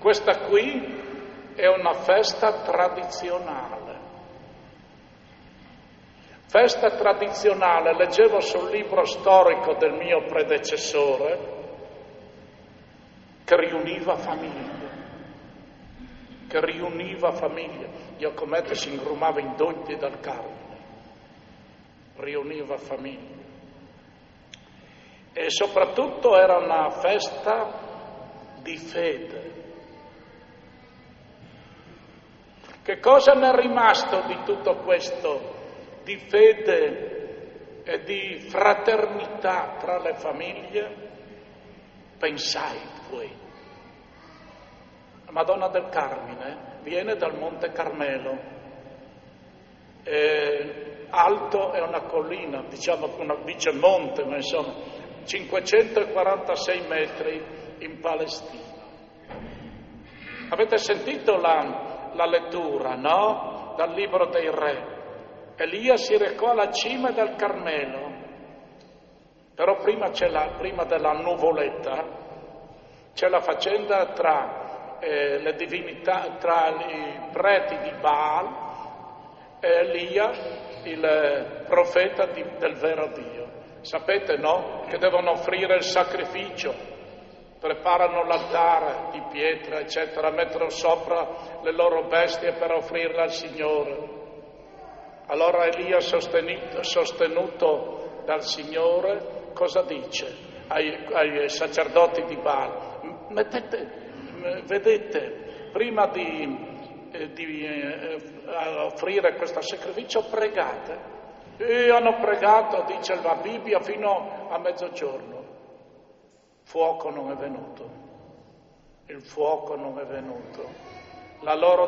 Questa qui è una festa tradizionale. Festa tradizionale, leggevo sul libro storico del mio predecessore, che riuniva famiglie. Giacometto si ingrumava in dotti dal Carmine, riuniva famiglie. E soprattutto era una festa di fede. Che cosa ne è rimasto di tutto questo? Di fede e di fraternità tra le famiglie? Pensai voi. La Madonna del Carmine viene dal Monte Carmelo. Alto è una collina, diciamo una dice monte, ma insomma 546 metri in Palestina. Avete sentito la lettura, no? Dal libro dei re. Elia si recò alla cima del Carmelo, però prima della nuvoletta c'è la faccenda tra le divinità, tra i preti di Baal e Elia, il profeta del vero Dio. Sapete, no? Che devono offrire il sacrificio, preparano l'altare di pietra, eccetera, mettono sopra le loro bestie per offrirle al Signore. Allora Elia, sostenuto dal Signore, cosa dice ai sacerdoti di Baal? Vedete, prima di offrire questo sacrificio pregate. E hanno pregato, dice la Bibbia, fino a mezzogiorno. Fuoco non è venuto. Il fuoco non è venuto. Le loro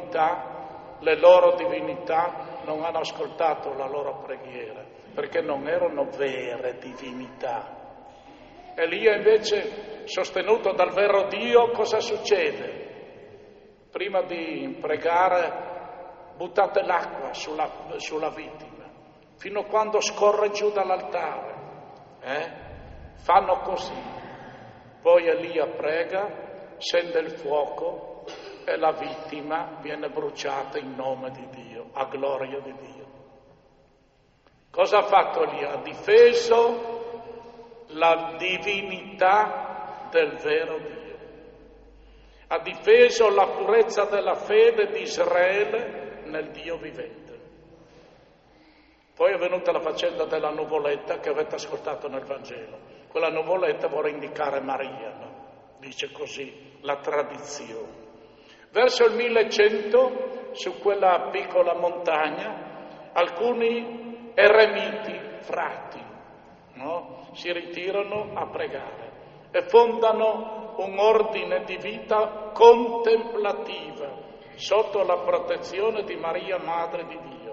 divinità non hanno ascoltato la loro preghiera, perché non erano vere divinità. Elia invece, sostenuto dal vero Dio, cosa succede? Prima di pregare, buttate l'acqua sulla vittima, fino a quando scorre giù dall'altare. Fanno così. Poi Elia prega, scende il fuoco e la vittima viene bruciata in nome di Dio, a gloria di Dio. Cosa ha fatto Elia? Ha difeso la divinità del vero Dio. Ha difeso la purezza della fede di Israele nel Dio vivente. Poi è venuta la faccenda della nuvoletta che avete ascoltato nel Vangelo. Quella nuvoletta vuole indicare Maria, no? Dice così la tradizione. Verso il 1100, su quella piccola montagna, alcuni eremiti, frati, no? Si ritirano a pregare e fondano un ordine di vita contemplativa sotto la protezione di Maria, Madre di Dio.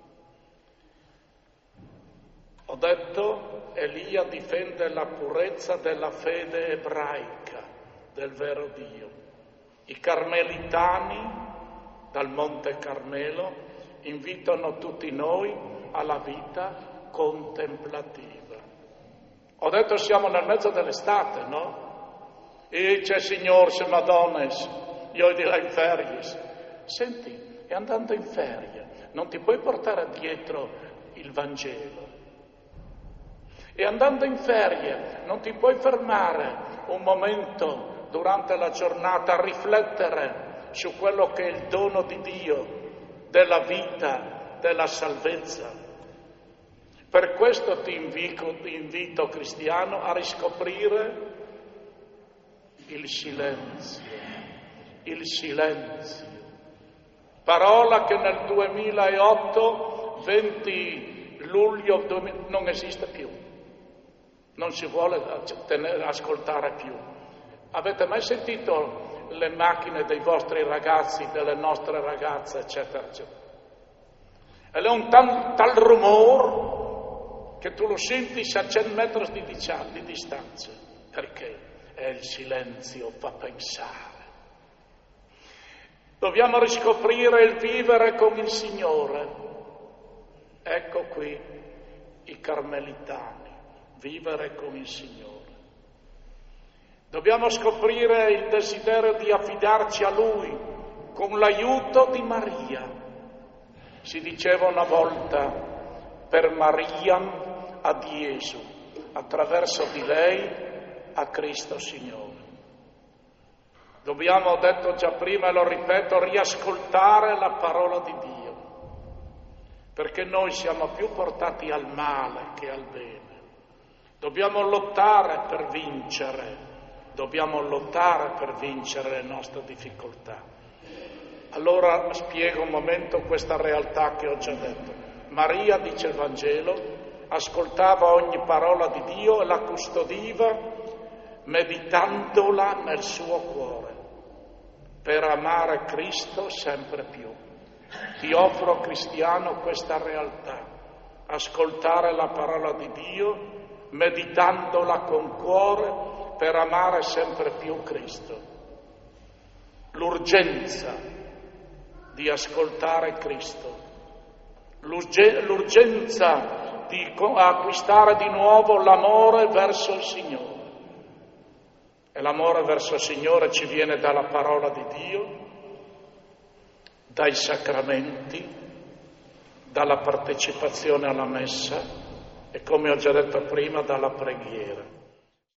Ho detto, Elia difende la purezza della fede ebraica, del vero Dio. I carmelitani, dal Monte Carmelo, invitano tutti noi alla vita contemplativa. Ho detto, siamo nel mezzo dell'estate, no? E c'è Signore, se Madonnes, io direi in ferie. Senti, e andando in ferie, non ti puoi portare dietro il Vangelo. E andando in ferie non ti puoi fermare un momento durante la giornata a riflettere su quello che è il dono di Dio, della vita, della salvezza. Per questo ti invito, cristiano, a riscoprire il silenzio. Parola che nel 2008, 20 luglio, non esiste più. Non si vuole ascoltare più. Avete mai sentito le macchine dei vostri ragazzi, delle nostre ragazze, eccetera, eccetera? Ed è un tal rumore che tu lo senti a 100 metri di distanza. Perché? È il silenzio, fa pensare. Dobbiamo riscoprire il vivere con il Signore. Ecco qui i carmelitani. Vivere con il Signore. Dobbiamo scoprire il desiderio di affidarci a Lui con l'aiuto di Maria. Si diceva una volta, per Maria ad Gesù, attraverso di lei a Cristo Signore. Dobbiamo, ho detto già prima e lo ripeto, riascoltare la parola di Dio, perché noi siamo più portati al male che al bene. Dobbiamo lottare per vincere le nostre difficoltà. Allora spiego un momento questa realtà che ho già detto. Maria, dice il Vangelo, ascoltava ogni parola di Dio e la custodiva meditandola nel suo cuore per amare Cristo sempre più. Ti offro, cristiano, questa realtà: ascoltare la parola di Dio, meditandola con cuore per amare sempre più Cristo. L'urgenza di ascoltare Cristo, l'urgenza di acquistare di nuovo l'amore verso il Signore. E l'amore verso il Signore ci viene dalla parola di Dio, dai sacramenti, dalla partecipazione alla messa e, come ho già detto prima, dalla preghiera.